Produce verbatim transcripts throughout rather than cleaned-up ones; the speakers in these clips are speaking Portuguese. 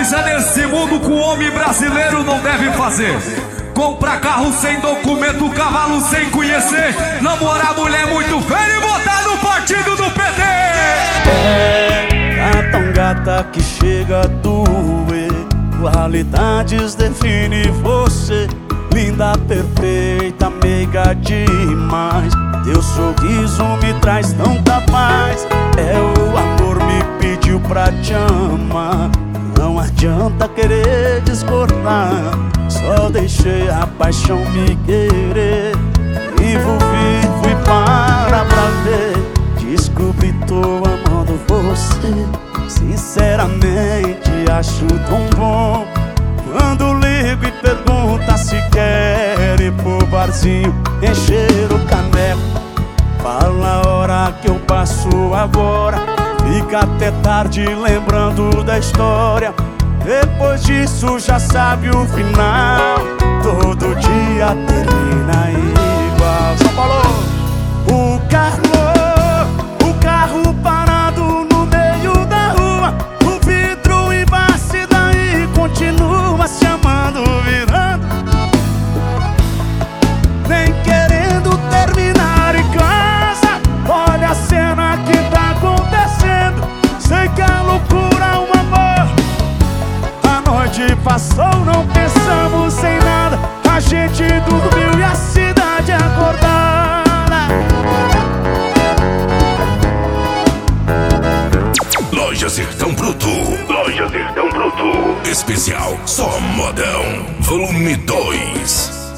coisa nesse mundo que o homem brasileiro não deve fazer: comprar carro sem documento, cavalo sem conhecer, namorar mulher muito feia e votar no partido do P T. É, tá tão gata que chega a doer. Qualidades define você, linda, perfeita, meiga demais. Teu sorriso me traz tanta paz. É o amor me pediu pra te amar. Não adianta querer discordar, só deixei a paixão me querer. Vivo, vivo e para pra ver. Descobri, tô amando você. Sinceramente acho tão bom quando ligo e pergunta se quer ir pro barzinho encher o caneco. Fala a hora que eu passo agora, fica até tarde lembrando da história. Depois disso já sabe o final, todo dia termina igual. São Paulo! O carro, o carro parado no meio da rua, o vidro embaixo e daí continua se amando, virando, nem querendo terminar em casa. Olha a cena que tá acontecendo, sei que é loucura o amor. A noite passou, não pensamos em nada, a gente dormiu e a cidade acordada. Loja Sertão Bruto. Loja Sertão Bruto. Especial Só Modão, volume dois.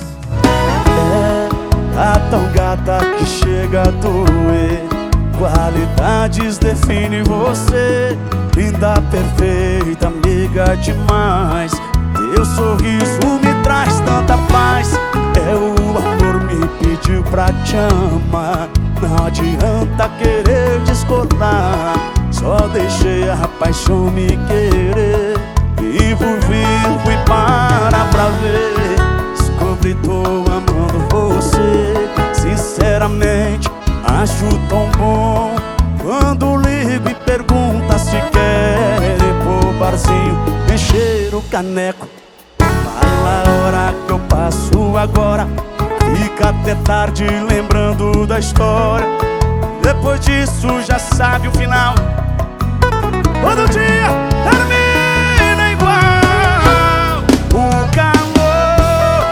É, tá tão gata que chega a doer. Qualidades define você, linda, perfeita, amiga demais. Teu sorriso me traz tanta paz. É o amor me pediu pra te amar. Não adianta querer discordar, só deixei a paixão me querer. Vivo, vivo e para pra ver. Descobri, tô amando você. Sinceramente acho tão bom quando ligo e pergunta se quer ir pro barzinho encher o caneco. Fala a hora que eu passo agora, fica até tarde lembrando da história. Depois disso já sabe o final, todo dia termina igual. O calor,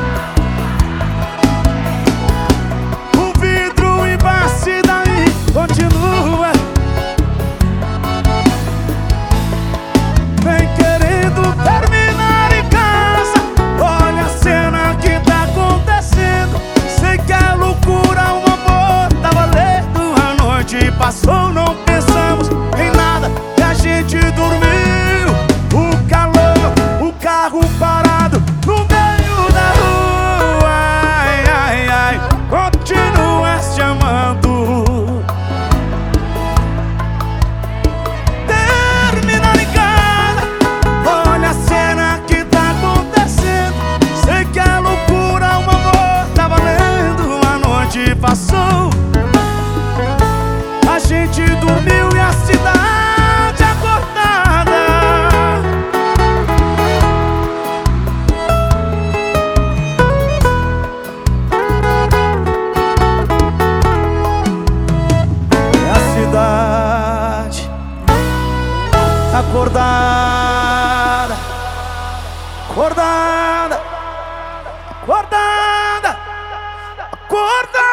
o vidro embaixo e daí continua, nem querendo terminar em casa. Olha a cena que tá acontecendo, sei que é loucura o amor. Tá valendo, a noite passou, não pensamos em nada e a gente dormiu. O calor, o carro parado no meio da rua, ai, ai, ai, continua se amando. Terminar em casa, olha a cena que tá acontecendo, sei que é loucura o amor. Tá valendo, a noite passou, a gente dormiu e a cidade acordada. E a cidade acordada, acordada, acordada, acordada.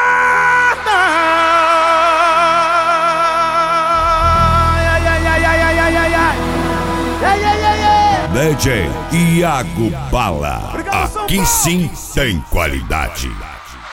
D J Iago Bala. Aqui sim tem qualidade.